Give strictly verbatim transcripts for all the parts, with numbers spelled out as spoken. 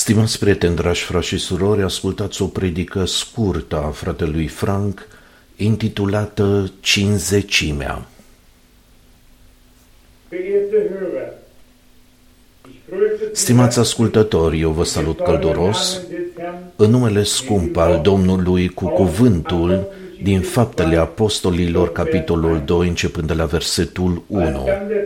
Stimați prieteni, dragi frați și surori, ascultați o predică scurtă a fratelui Frank, intitulată Cinzecimea. Stimați ascultători, eu vă salut călduros în numele scump al Domnului cu cuvântul din Faptele Apostolilor, capitolul doi, începând de la versetul unu.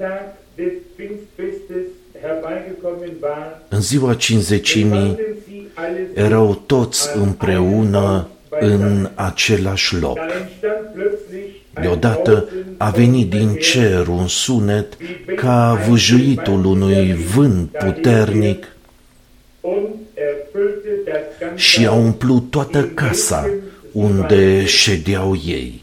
În ziua cinzecimii erau toți împreună în același loc. Deodată a venit din cer un sunet ca vâjuitul unui vânt puternic și a umplut toată casa unde ședeau ei.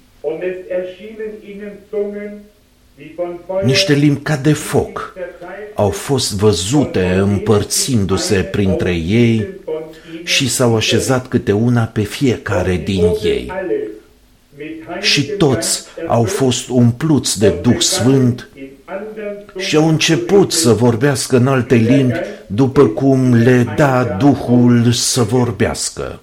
Niște limbi ca de foc au fost văzute împărțindu-se printre ei și s-au așezat câte una pe fiecare din ei. Și toți au fost umpluți de Duh Sfânt și au început să vorbească în alte limbi după cum le da Duhul să vorbească.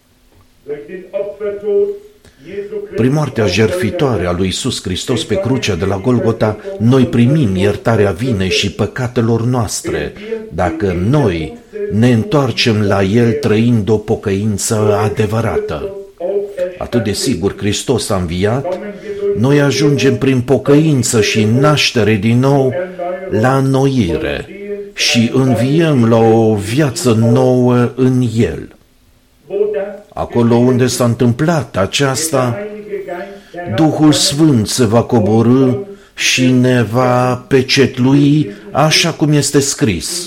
Prin moartea jertfitoare a lui Iisus Hristos pe crucea de la Golgota, noi primim iertarea vinei și păcatelor noastre, dacă noi ne întoarcem la El trăind o pocăință adevărată. Atât de sigur Hristos a înviat, noi ajungem prin pocăință și naștere din nou la înnoire și înviem la o viață nouă în El. Acolo unde s-a întâmplat aceasta, Duhul Sfânt se va coborî și ne va pecetlui așa cum este scris.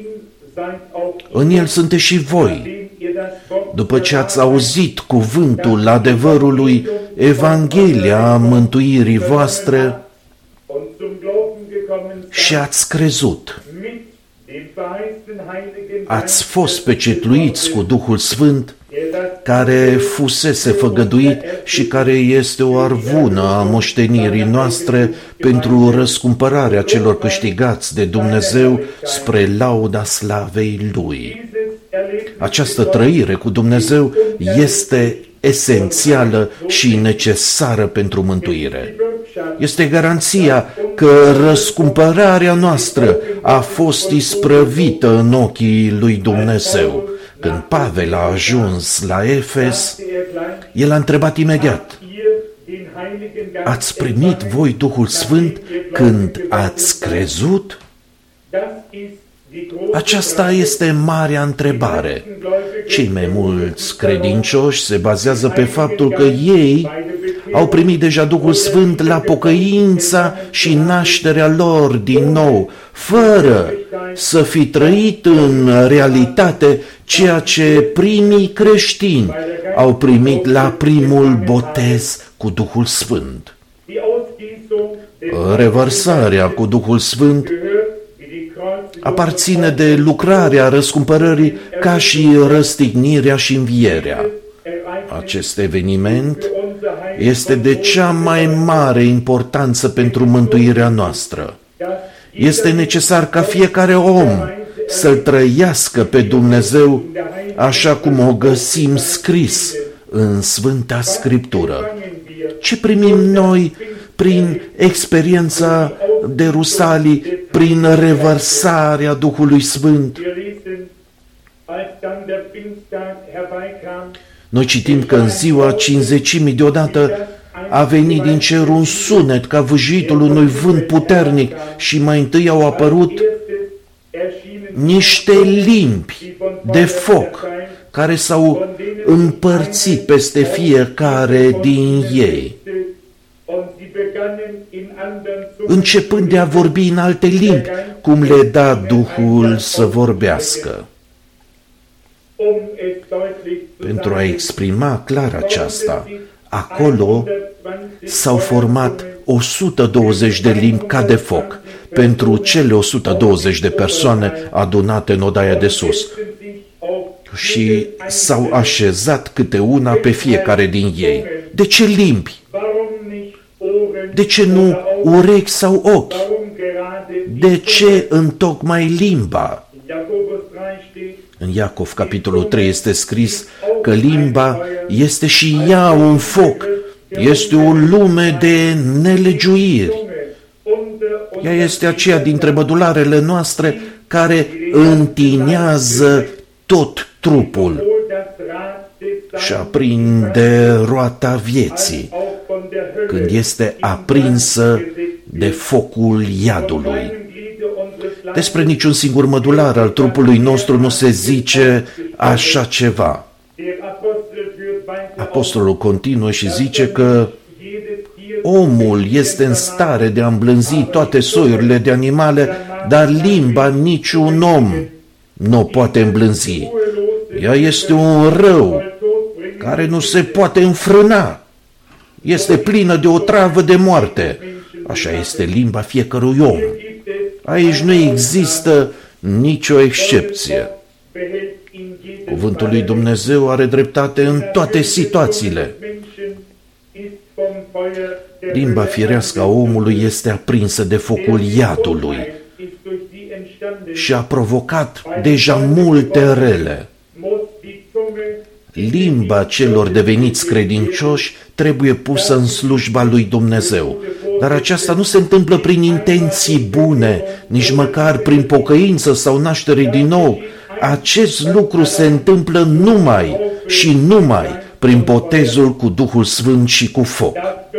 În El sunteți și voi, după ce ați auzit cuvântul adevărului, Evanghelia mântuirii voastre și ați crezut. Ați fost pecetluiți cu Duhul Sfânt, care fusese făgăduit și care este o arvună a moștenirii noastre pentru răscumpărarea celor câștigați de Dumnezeu spre lauda slavei Lui. Această trăire cu Dumnezeu este esențială și necesară pentru mântuire. Este garanția că răscumpărarea noastră a fost isprăvită în ochii lui Dumnezeu. Când Pavel a ajuns la Efes, el a întrebat imediat: ați primit voi Duhul Sfânt când ați crezut? Aceasta este marea întrebare. Cei mai mulți credincioși se bazează pe faptul că ei au primit deja Duhul Sfânt la pocăința și nașterea lor din nou, fără să fi trăit în realitate ceea ce primii creștini au primit la primul botez cu Duhul Sfânt. Revărsarea cu Duhul Sfânt aparține de lucrarea răscumpărării ca și răstignirea și învierea. Acest eveniment este de cea mai mare importanță pentru mântuirea noastră. Este necesar ca fiecare om să-L trăiască pe Dumnezeu așa cum o găsim scris în Sfânta Scriptură. Ce primim noi prin experiența de Rusalii, prin revărsarea Duhului Sfânt? Noi citim că în ziua cinzecimii deodată a venit din cer un sunet ca vâjuitul unui vânt puternic și mai întâi au apărut niște limbi de foc care s-au împărțit peste fiecare din ei, începând de a vorbi în alte limbi, cum le da Duhul să vorbească. Pentru a exprima clar aceasta, acolo s-au format o sută douăzeci de limbi ca de foc pentru cele o sută douăzeci de persoane adunate în odaia de sus și s-au așezat câte una pe fiecare din ei. De ce limbi? De ce nu urechi sau ochi? De ce întocmai limba? În Iacov, capitolul trei, este scris că limba este și ea un foc, este o lume de nelegiuiri. Ea este aceea dintre mădularele noastre care întinează tot trupul și aprinde roata vieții când este aprinsă de focul iadului. Despre niciun singur mădular al trupului nostru nu se zice așa ceva. Apostolul continuă și zice că omul este în stare de a îmblânzi toate soiurile de animale, dar limba niciun om nu o poate îmblânzi. Ea este un rău care nu se poate înfrâna. Este plină de o travă de moarte. Așa este limba fiecărui om. Aici nu există nicio excepție. Cuvântul lui Dumnezeu are dreptate în toate situațiile. Limba firească a omului este aprinsă de focul iadului și a provocat deja multe rele. Limba celor deveniți credincioși trebuie pusă în slujba lui Dumnezeu. Dar aceasta nu se întâmplă prin intenții bune, nici măcar prin pocăință sau naștere din nou. Acest lucru se întâmplă numai și numai prin botezul cu Duhul Sfânt și cu foc.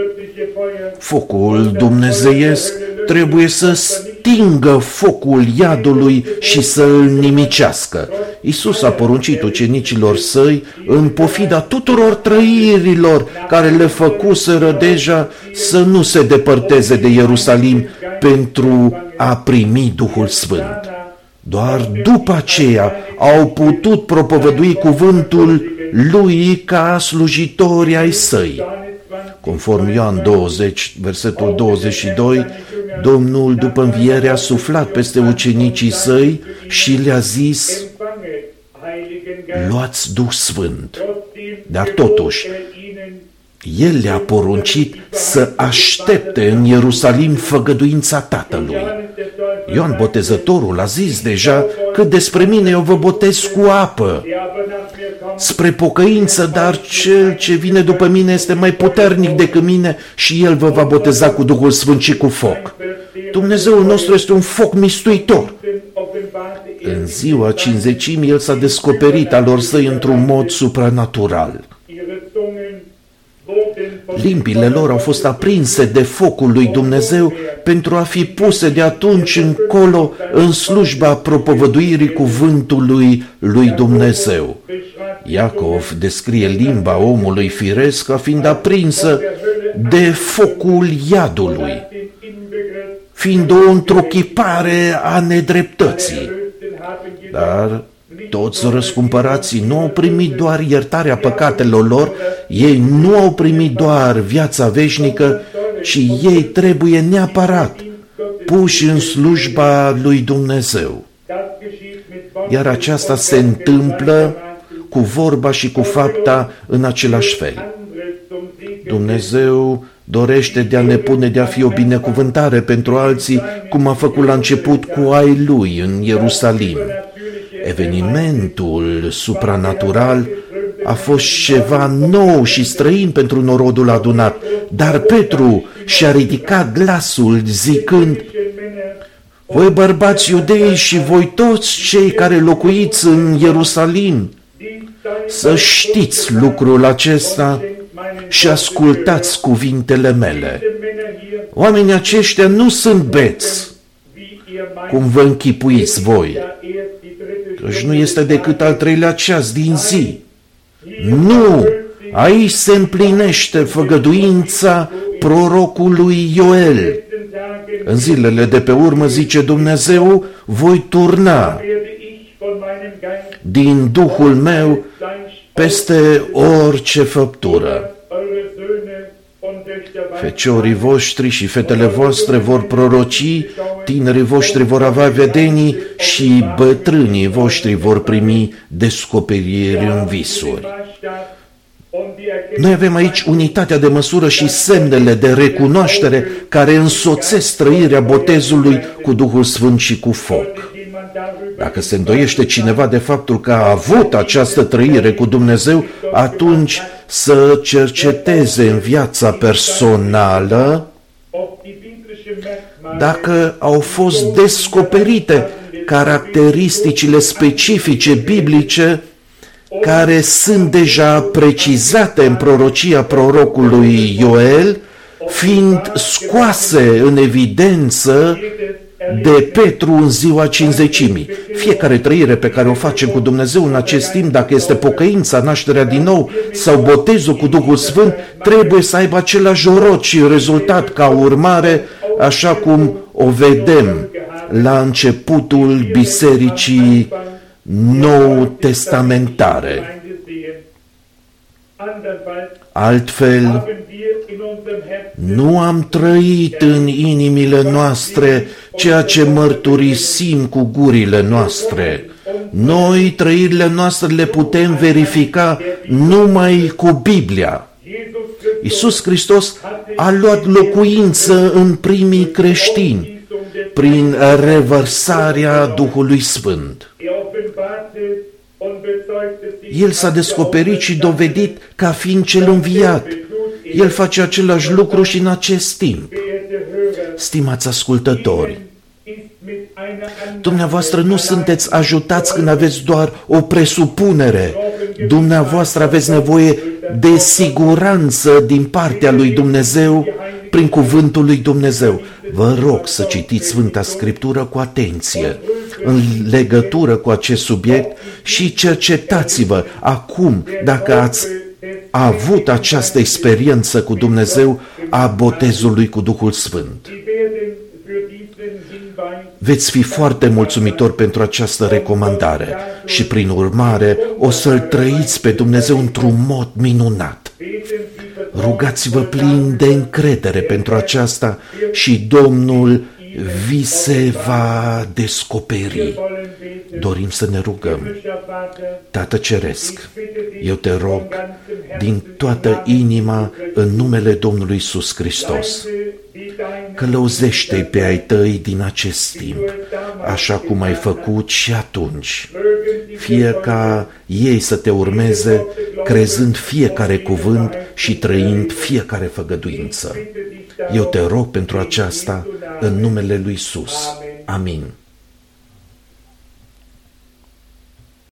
Focul dumnezeiesc trebuie să stingă focul iadului și să îl nimicească. Iisus a poruncit ucenicilor săi, în pofida tuturor trăirilor care le făcuseră deja, să nu se depărteze de Ierusalim pentru a primi Duhul Sfânt. Doar după aceea au putut propovădui cuvântul lui ca slujitori ai săi. Conform Ioan douăzeci, versetul douăzeci și doi, Domnul după înviere a suflat peste ucenicii săi și le-a zis: luați Duh Sfânt. Dar totuși, El le-a poruncit să aștepte în Ierusalim făgăduința Tatălui. Ioan Botezătorul a zis deja că despre mine eu vă botez cu apă spre pocăință, dar cel ce vine după mine este mai puternic decât mine și El vă va boteza cu Duhul Sfânt și cu foc. Dumnezeul nostru este un foc mistuitor. În ziua cincizecimii El s-a descoperit alor săi într-un mod supranatural. Limbile lor au fost aprinse de focul lui Dumnezeu pentru a fi puse de atunci încolo în slujba propovăduirii cuvântului lui Dumnezeu. Iacov descrie limba omului firesc ca fiind aprinsă de focul iadului, fiind o întruchipare a nedreptății. Dar toți răscumpărații nu au primit doar iertarea păcatelor lor, ei nu au primit doar viața veșnică, ci ei trebuie neapărat puși în slujba lui Dumnezeu. Iar aceasta se întâmplă cu vorba și cu fapta în același fel. Dumnezeu dorește de a ne pune de a fi o binecuvântare pentru alții, cum a făcut la început cu ai Lui în Ierusalim. Evenimentul supranatural a fost ceva nou și străin pentru norodul adunat, dar Petru și-a ridicat glasul zicând: voi bărbați iudei și voi toți cei care locuiți în Ierusalim, să știți lucrul acesta și ascultați cuvintele mele. Oamenii aceștia nu sunt beți, cum vă închipuiți voi, căci nu este decât al treilea ceas din zi. Nu! Aici se împlinește făgăduința prorocului Ioel. În zilele de pe urmă, zice Dumnezeu, voi turna din Duhul meu peste orice făptură. Feciorii voștri și fetele voastre vor proroci, tinerii voștri vor avea vedenii și bătrânii voștri vor primi descoperiri în visuri. Noi avem aici unitatea de măsură și semnele de recunoaștere care însoțesc trăirea botezului cu Duhul Sfânt și cu foc. Dacă se îndoiește cineva de faptul că a avut această trăire cu Dumnezeu, atunci să cerceteze în viața personală dacă au fost descoperite caracteristicile specifice biblice care sunt deja precizate în prorocia prorocului Ioel, fiind scoase în evidență de Petru în ziua cincizecimii. Fiecare trăire pe care o facem cu Dumnezeu în acest timp, dacă este pocăința, nașterea din nou sau botezul cu Duhul Sfânt, trebuie să aibă același rod și rezultat ca urmare, așa cum o vedem la începutul Bisericii nou-testamentare. Altfel, nu am trăit în inimile noastre ceea ce mărturisim cu gurile noastre. Noi trăirile noastre le putem verifica numai cu Biblia. Iisus Hristos a luat locuință în primii creștini prin revărsarea Duhului Sfânt. El s-a descoperit și dovedit ca fiind cel înviat. El face același lucru și în acest timp. Stimați ascultători, dumneavoastră nu sunteți ajutați când aveți doar o presupunere. Dumneavoastră aveți nevoie de siguranță din partea lui Dumnezeu prin cuvântul lui Dumnezeu. Vă rog să citiți Sfânta Scriptură cu atenție în legătură cu acest subiect și cercetați-vă acum dacă ați avut această experiență cu Dumnezeu a botezului cu Duhul Sfânt. Veți fi foarte mulțumitori pentru această recomandare și prin urmare o să-L trăiți pe Dumnezeu într-un mod minunat. Rugați-vă plin de încredere pentru aceasta și Domnul vi se va descoperi. Dorim să ne rugăm. Tată Ceresc, eu te rog din toată inima în numele Domnului Iisus Hristos, călăuzește-i pe ai tăi din acest timp, așa cum ai făcut și atunci. Fie ca ei să te urmeze, crezând fiecare cuvânt și trăind fiecare făgăduință. Eu te rog pentru aceasta în numele lui Iisus. Amin.